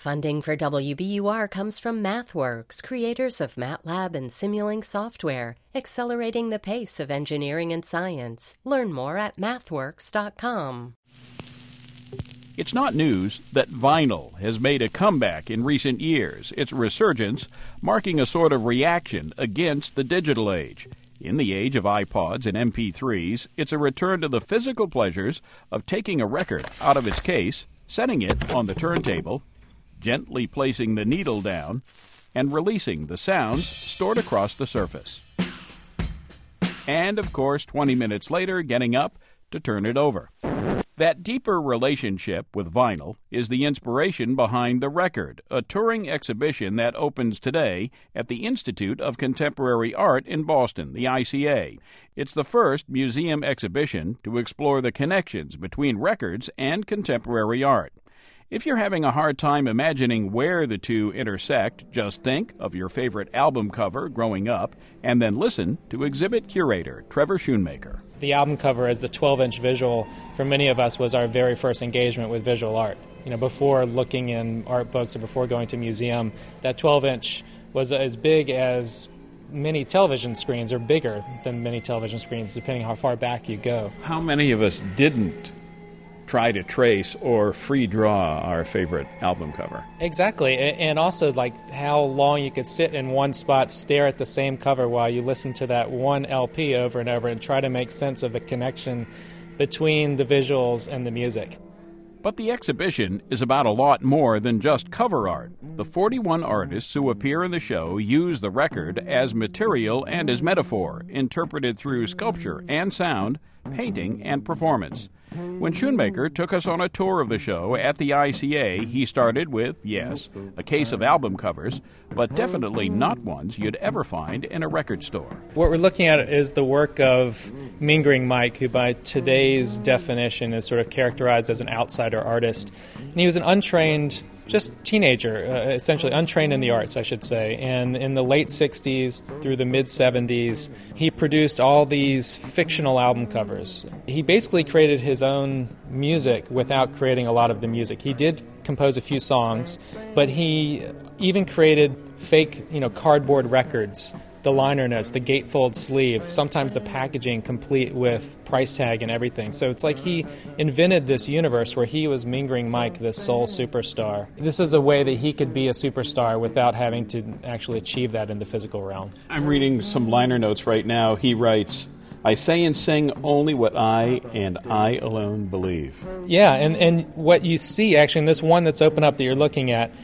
Funding for WBUR comes from MathWorks, creators of MATLAB and Simulink software, accelerating the pace of engineering and science. Learn more at mathworks.com. It's not news that vinyl has made a comeback in recent years, its resurgence marking a sort of reaction against the digital age. In the age of iPods and MP3s, it's a return to the physical pleasures of taking a record out of its case, setting it on the turntable, gently placing the needle down, and releasing the sounds stored across the surface. And, of course, 20 minutes later, getting up to turn it over. That deeper relationship with vinyl is the inspiration behind The Record, a touring exhibition that opens today at the Institute of Contemporary Art in Boston, the ICA. It's the first museum exhibition to explore the connections between records and contemporary art. If you're having a hard time imagining where the two intersect, just think of your favorite album cover growing up and then listen to exhibit curator Trevor Schoonmaker. The album cover as the 12-inch visual for many of us was our very first engagement with visual art. Before looking in art books or before going to a museum, that 12-inch was as big as many television screens or bigger than many television screens, depending how far back you go. How many of us didn't try to trace or free draw our favorite album cover? Exactly, and also how long you could sit in one spot, stare at the same cover while you listen to that one LP over and over and try to make sense of the connection between the visuals and the music. But the exhibition is about a lot more than just cover art. The 41 artists who appear in the show use the record as material and as metaphor, interpreted through sculpture and sound, painting and performance. When Schoonmaker took us on a tour of the show at the ICA, he started with, yes, a case of album covers, but definitely not ones you'd ever find in a record store. What we're looking at is the work of Mingering Mike, who by today's definition is sort of characterized as an outsider artist. And he was an untrained teenager, essentially untrained in the arts, I should say. And in the late 60s through the mid-70s, he produced all these fictional album covers. He basically created his own music without creating a lot of the music. He did compose a few songs, but he even created fake, cardboard records, the liner notes, the gatefold sleeve, sometimes the packaging complete with price tag and everything. So it's like he invented this universe where he was Mingering Mike, this soul superstar. This is a way that he could be a superstar without having to actually achieve that in the physical realm. I'm reading some liner notes right now. He writes, "I say and sing only what I and I alone believe." Yeah, and what you see actually in this one that's open up that you're looking at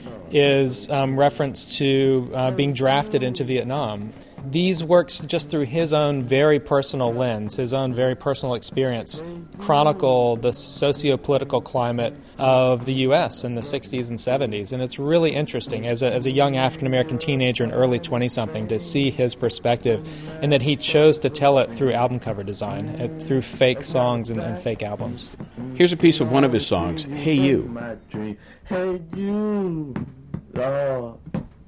is reference to being drafted into Vietnam. These works, just through his own very personal lens, his own very personal experience, chronicle the socio-political climate of the U.S. in the 60s and 70s. And it's really interesting as a young African-American teenager and early 20-something to see his perspective, and that he chose to tell it through album cover design, through fake songs and fake albums. Here's a piece of one of his songs, Hey You. Hey you, Lord,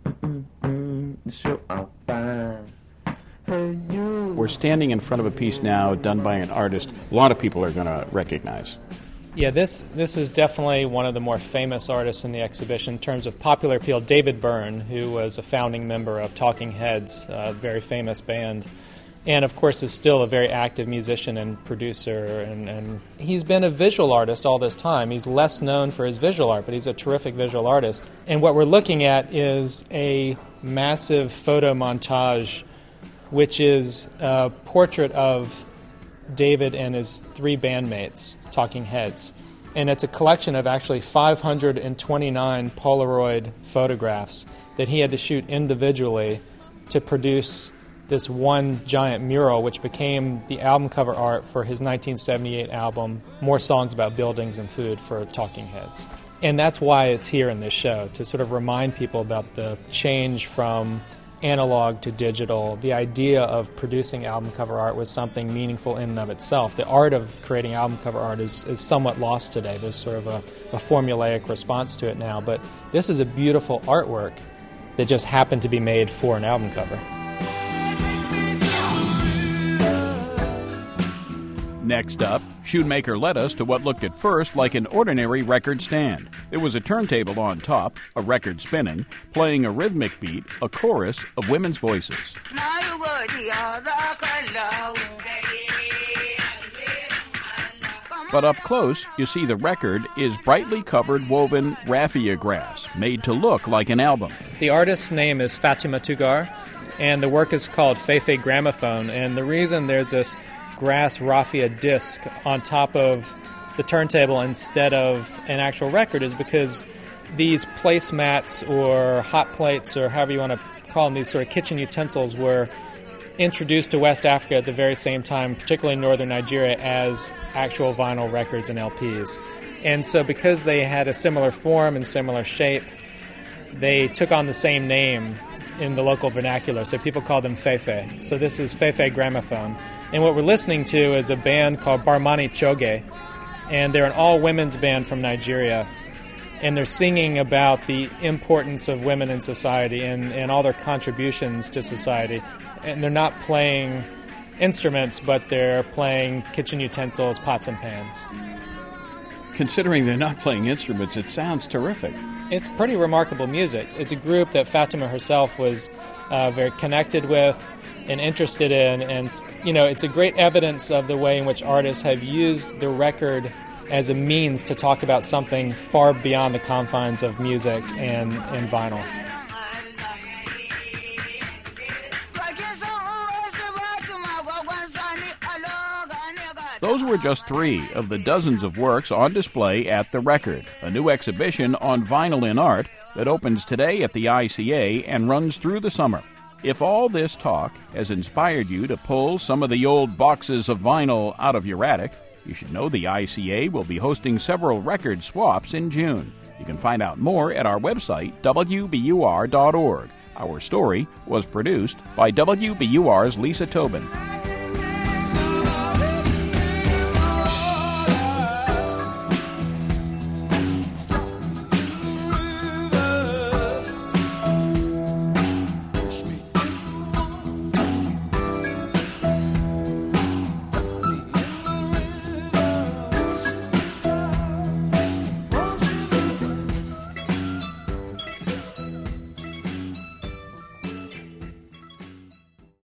sure I'm fine. Hey you. We're standing in front of a piece now done by an artist a lot of people are going to recognize. Yeah, this is definitely one of the more famous artists in the exhibition in terms of popular appeal. David Byrne, who was a founding member of Talking Heads, a very famous band, and of course is still a very active musician and producer, and he's been a visual artist all this time. He's less known for his visual art, but he's a terrific visual artist. And what we're looking at is a massive photo montage, which is a portrait of David and his three bandmates, Talking Heads. And it's a collection of actually 529 Polaroid photographs that he had to shoot individually to produce this one giant mural, which became the album cover art for his 1978 album, More Songs About Buildings and Food, for Talking Heads. And that's why it's here in this show, to sort of remind people about the change from analog to digital. The idea of producing album cover art was something meaningful in and of itself. The art of creating album cover art is somewhat lost today. There's sort of a formulaic response to it now, but this is a beautiful artwork that just happened to be made for an album cover. Next up, Shoemaker led us to what looked at first like an ordinary record stand. There was a turntable on top, a record spinning, playing a rhythmic beat, a chorus of women's voices. But up close, you see the record is brightly covered woven raffia grass, made to look like an album. The artist's name is Fatima Tugar, and the work is called Feifei Gramophone. And the reason there's this grass raffia disc on top of the turntable instead of an actual record is because these placemats or hot plates, or however you want to call them, these sort of kitchen utensils, were introduced to West Africa at the very same time, particularly in northern Nigeria, as actual vinyl records and LPs. And so because they had a similar form and similar shape, they took on the same name in the local vernacular, so people call them Feifei. So this is Feifei Gramophone. And what we're listening to is a band called Barmani Choge, and they're an all-women's band from Nigeria. And they're singing about the importance of women in society and all their contributions to society. And they're not playing instruments, but they're playing kitchen utensils, pots and pans. Considering they're not playing instruments, it sounds terrific. It's pretty remarkable music. It's a group that Fatima herself was very connected with and interested in. And, you know, it's a great evidence of the way in which artists have used the record as a means to talk about something far beyond the confines of music and vinyl. Those were just 3 of the dozens of works on display at The Record, a new exhibition on vinyl in art that opens today at the ICA and runs through the summer. If all this talk has inspired you to pull some of the old boxes of vinyl out of your attic, you should know the ICA will be hosting several record swaps in June. You can find out more at our website, wbur.org. Our story was produced by WBUR's Lisa Tobin.